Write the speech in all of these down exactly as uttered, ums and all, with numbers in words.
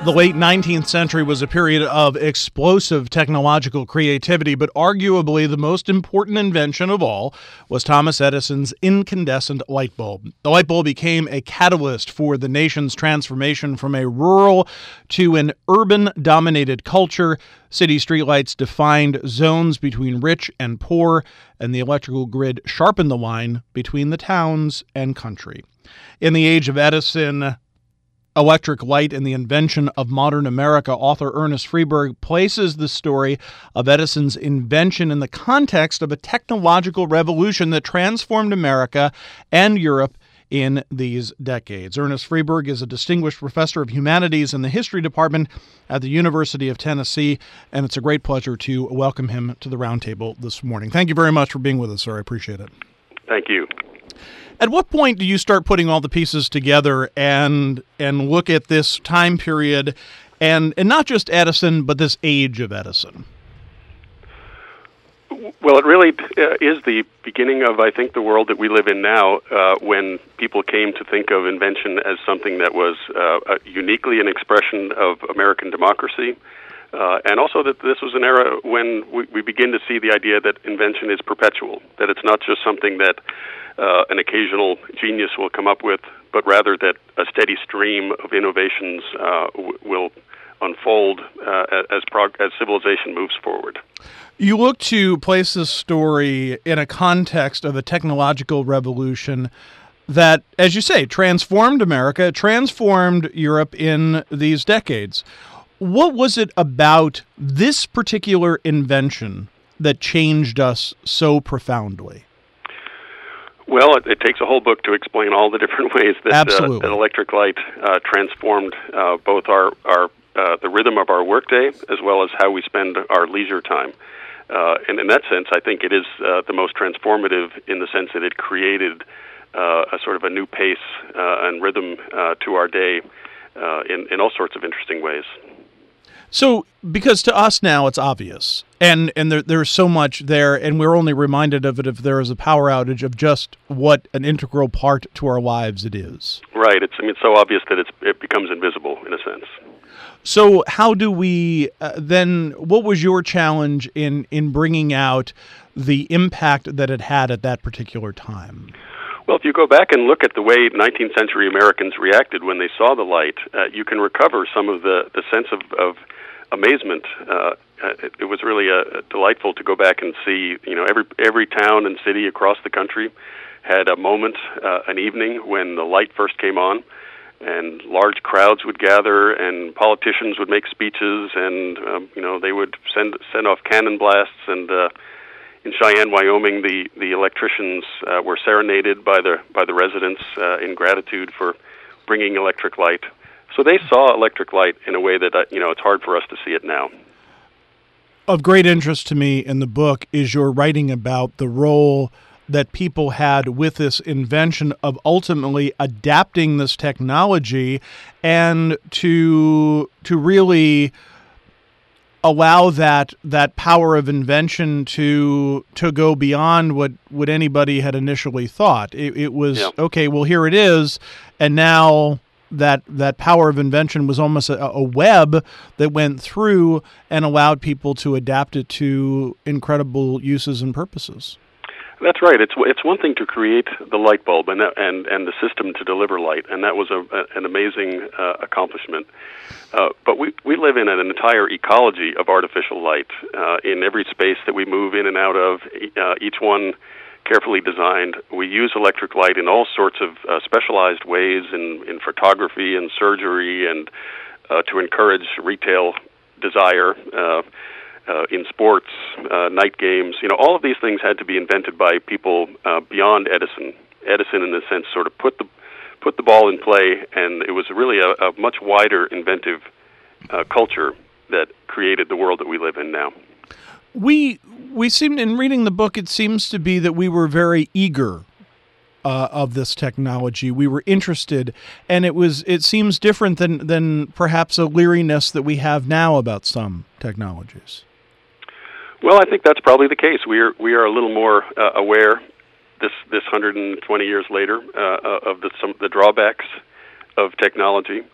The late nineteenth century was a period of explosive technological creativity, but arguably the most important invention of all was Thomas Edison's incandescent light bulb. The light bulb became a catalyst for the nation's transformation from a rural to an urban-dominated culture. City streetlights defined zones between rich and poor, and the electrical grid sharpened the line between the towns and country. In the age of Edison, Electric Light and the Invention of Modern America, author Ernest Freberg places the story of Edison's invention in the context of a technological revolution that transformed America and Europe in these decades. Ernest Freberg is a distinguished professor of humanities in the history department at the University of Tennessee, and it's a great pleasure to welcome him to the roundtable this morning. Thank you very much for being with us, sir. I appreciate it. Thank you. At what point do you start putting all the pieces together and and look at this time period and, and not just Edison, but this age of Edison? Well, it really uh, is the beginning of, I think, the world that we live in now, uh, when people came to think of invention as something that was uh, uniquely an expression of American democracy. Uh, and also that this was an era when we, we begin to see the idea that invention is perpetual, that it's not just something that uh, an occasional genius will come up with, but rather that a steady stream of innovations uh, w- will unfold uh, as, prog- as civilization moves forward. You look to place this story in a context of a technological revolution that, as you say, transformed America, transformed Europe in these decades. What was it about this particular invention that changed us so profoundly? Well, it, it takes a whole book to explain all the different ways that, uh, that electric light uh, transformed uh, both our, our uh, the rhythm of our workday as well as how we spend our leisure time. Uh, and in that sense, I think it is uh, the most transformative in the sense that it created uh, a sort of a new pace uh, and rhythm uh, to our day uh, in, in all sorts of interesting ways. So, because to us now it's obvious, and, and there, there's so much there, and we're only reminded of it if there is a power outage, of just what an integral part to our lives it is. Right. It's I mean, it's so obvious that it's, it becomes invisible in a sense. So how do we uh, then, what was your challenge in, in bringing out the impact that it had at that particular time? Well, if you go back and look at the way nineteenth century Americans reacted when they saw the light, uh, you can recover some of the, the sense of, of amazement. Uh, it, it was really uh, delightful to go back and see, you know, every every town and city across the country had a moment, uh, an evening when the light first came on, and large crowds would gather, and politicians would make speeches, and um, you know they would send send off cannon blasts. And uh, in Cheyenne, Wyoming, the the electricians uh, were serenaded by the by the residents uh, in gratitude for bringing electric light. So they saw electric light in a way that uh, you know it's hard for us to see it now. Of great interest to me in the book is your writing about the role that people had with this invention of ultimately adapting this technology and to to really allow that that power of invention to to go beyond what, what anybody had initially thought. It, it was, yeah. okay, well, here it is, and now that that power of invention was almost a, a web that went through and allowed people to adapt it to incredible uses and purposes. That's right. It's it's one thing to create the light bulb and that, and and the system to deliver light, and that was a, a, an amazing uh, accomplishment. Uh, but we we live in an entire ecology of artificial light uh, in every space that we move in and out of. Uh, each one carefully designed. We use electric light in all sorts of uh, specialized ways in in photography and surgery, and uh, to encourage retail desire. Uh, Uh, in sports, uh, night games, you know, all of these things had to be invented by people uh, beyond Edison. Edison, in a sense, sort of put the put the ball in play, and it was really a, a much wider inventive uh, culture that created the world that we live in now. We we seem, in reading the book, it seems to be that we were very eager uh, of this technology. We were interested, and it was it seems different than than perhaps a leeriness that we have now about some technologies. Well, I think that's probably the case. We are we are a little more uh, aware this this one hundred twenty years later uh, of the some the drawbacks of technology.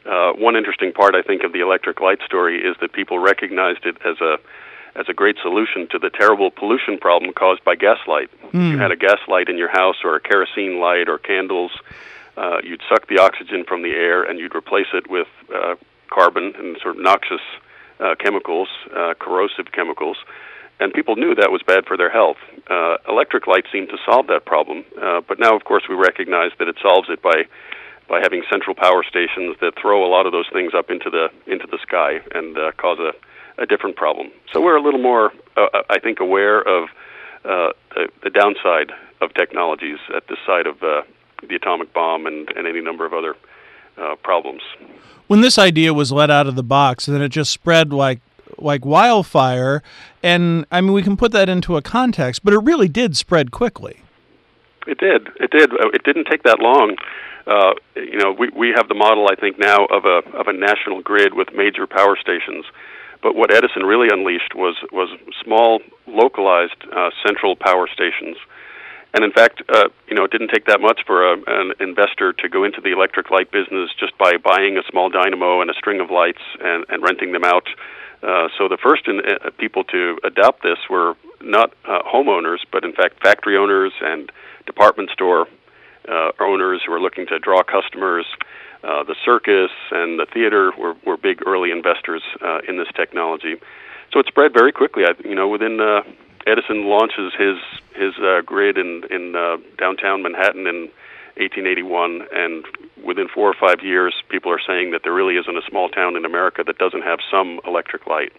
Uh, one interesting part, I think, of the electric light story is that people recognized it as a as a great solution to the terrible pollution problem caused by gaslight. Mm. If you had a gas light in your house or a kerosene light or candles, uh, you'd suck the oxygen from the air and you'd replace it with uh, carbon and sort of noxious uh, chemicals, uh, corrosive chemicals, and people knew that was bad for their health. Uh, electric light seemed to solve that problem, uh, but now, of course, we recognize that it solves it by by having central power stations that throw a lot of those things up into the into the sky and uh, cause a a different problem. So we're a little more, uh, I think, aware of uh, the, the downside of technologies at this side of uh, the atomic bomb and, and any number of other uh, problems. When this idea was let out of the box, then it just spread like like wildfire. And, I mean, we can put that into a context, but it really did spread quickly. It did. It did. It didn't take that long. Uh, you know, we, we have the model, I think, now of a of a national grid with major power stations. But what Edison really unleashed was was small, localized uh, central power stations. And in fact, uh, you know, it didn't take that much for a, an investor to go into the electric light business just by buying a small dynamo and a string of lights and, and renting them out. Uh, so the first in, uh, people to adopt this were not uh, homeowners, but in fact factory owners and department store uh, owners who were looking to draw customers. Uh, the circus and the theater were, were big early investors uh, in this technology. So it spread very quickly. I, you know, within uh, Edison launches his his uh, grid in in uh, downtown Manhattan in eighteen eighty-one, and within four or five years, people are saying that there really isn't a small town in America that doesn't have some electric light.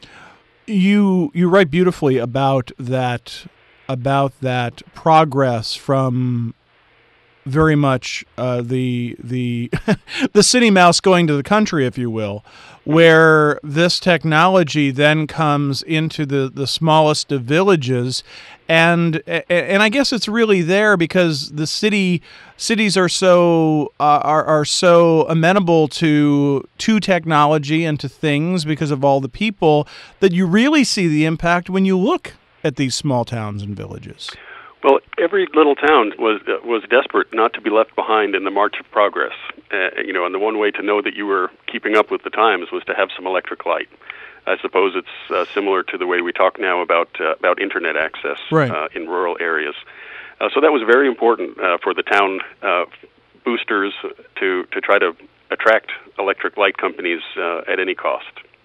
You you write beautifully about that about that progress from very much uh, the the the city mouse going to the country, if you will, where this technology then comes into the, the smallest of villages, and and I guess it's really there because the city cities are so uh, are are so amenable to to technology and to things because of all the people that you really see the impact when you look at these small towns and villages. Well, every little town was uh, was desperate not to be left behind in the march of progress. Uh, you know, and the one way to know that you were keeping up with the times was to have some electric light. I suppose it's uh, similar to the way we talk now about uh, about internet access right. uh, in rural areas. Uh, so that was very important uh, for the town uh, boosters to to try to attract electric light companies uh, at any cost.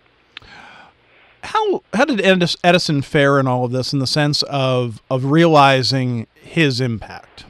How how did Edison fare in all of this in the sense of of realizing his impact?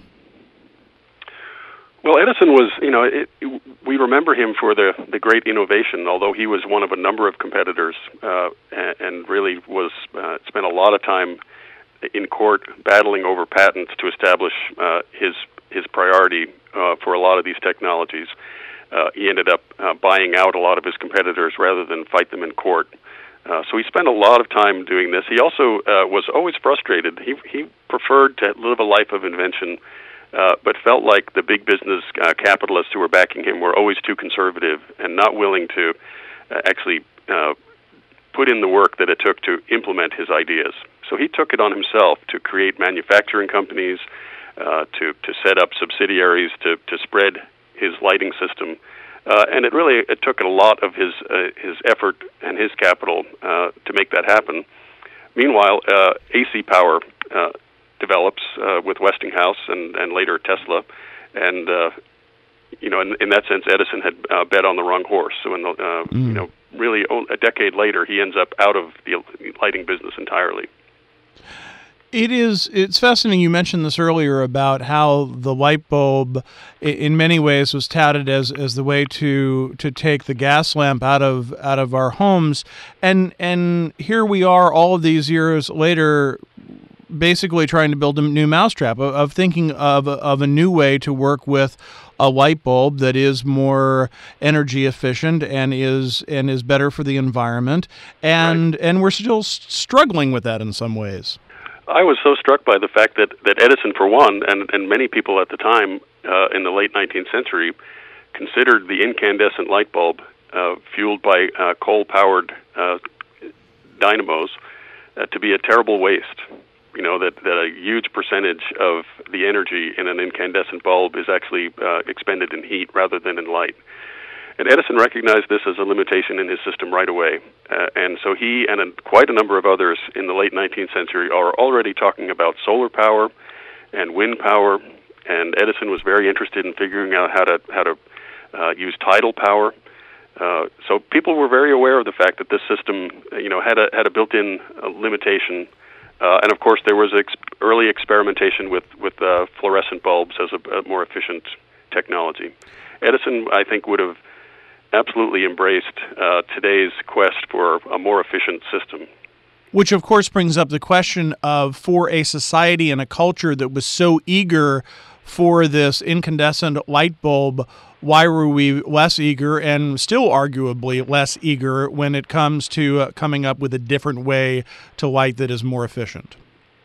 Well, Edison was, you know, it, it, we remember him for the, the great innovation, although he was one of a number of competitors uh, and, and really was uh, spent a lot of time in court battling over patents to establish uh, his his priority uh, for a lot of these technologies. Uh, he ended up uh, buying out a lot of his competitors rather than fight them in court. Uh, so he spent a lot of time doing this. He also uh, was always frustrated. He he preferred to live a life of invention, uh, but felt like the big business uh, capitalists who were backing him were always too conservative and not willing to uh, actually uh, put in the work that it took to implement his ideas. So he took it on himself to create manufacturing companies, uh, to to set up subsidiaries, to to spread his lighting system. Uh, and it really it took a lot of his uh, his effort and his capital uh, to make that happen. Meanwhile, uh, A C power uh, develops uh, with Westinghouse and, and later Tesla, and uh, you know in, in that sense, Edison had uh, bet on the wrong horse. So in the uh, mm. you know really a decade later, he ends up out of the lighting business entirely. It is. It's fascinating. You mentioned this earlier about how the light bulb, in many ways, was touted as, as the way to to take the gas lamp out of out of our homes, and and here we are, all of these years later, basically trying to build a new mousetrap of, of thinking of of a new way to work with a light bulb that is more energy efficient and is and is better for the environment, and right. and we're still struggling with that in some ways. I was so struck by the fact that, that Edison, for one, and, and many people at the time uh, in the late nineteenth century, considered the incandescent light bulb uh, fueled by uh, coal-powered uh, dynamos uh, to be a terrible waste. You know, that, that a huge percentage of the energy in an incandescent bulb is actually uh, expended in heat rather than in light. And Edison recognized this as a limitation in his system right away. Uh, and so he and a, quite a number of others in the late nineteenth century are already talking about solar power and wind power. And Edison was very interested in figuring out how to how to uh, use tidal power. Uh, so people were very aware of the fact that this system, you know, had a had a built-in uh, limitation. Uh, and of course, there was ex- early experimentation with with uh, fluorescent bulbs as a, a more efficient technology. Edison, I think, would have absolutely embraced uh, today's quest for a more efficient system. Which, of course, brings up the question of, for a society and a culture that was so eager for this incandescent light bulb, why were we less eager and still arguably less eager when it comes to uh, coming up with a different way to light that is more efficient?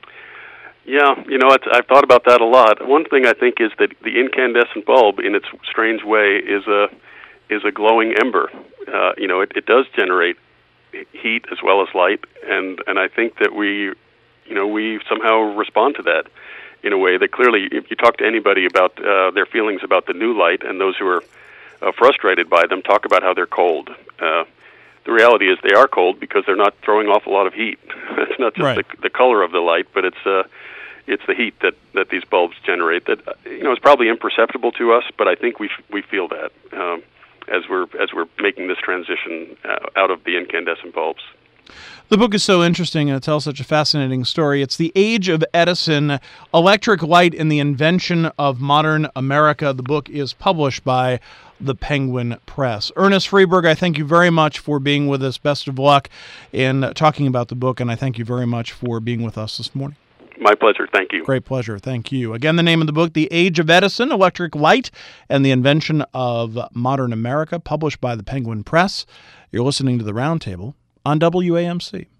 Yeah, you know, it's, I've thought about that a lot. One thing I think is that the incandescent bulb, in its strange way, is a is a glowing ember. Uh, you know, it, it does generate heat as well as light, and, and I think that we, you know, we somehow respond to that in a way that clearly, if you talk to anybody about uh, their feelings about the new light, and those who are uh, frustrated by them talk about how they're cold. Uh, the reality is they are cold because they're not throwing off a lot of heat. It's not just right. the, the color of the light, but it's uh, it's the heat that, that these bulbs generate that, you know, is probably imperceptible to us, but I think we f- we feel that um, as we're as we're making this transition uh, out of the incandescent bulbs. The book is so interesting and it tells such a fascinating story. It's The Age of Edison, Electric Light and the Invention of Modern America. The book is published by the Penguin Press. Ernest Freberg, I thank you very much for being with us. Best of luck in talking about the book, and I thank you very much for being with us this morning. My pleasure. Thank you. Great pleasure. Thank you. Again, the name of the book, The Age of Edison, Electric Light and the Invention of Modern America, published by the Penguin Press. You're listening to The Roundtable on W A M C.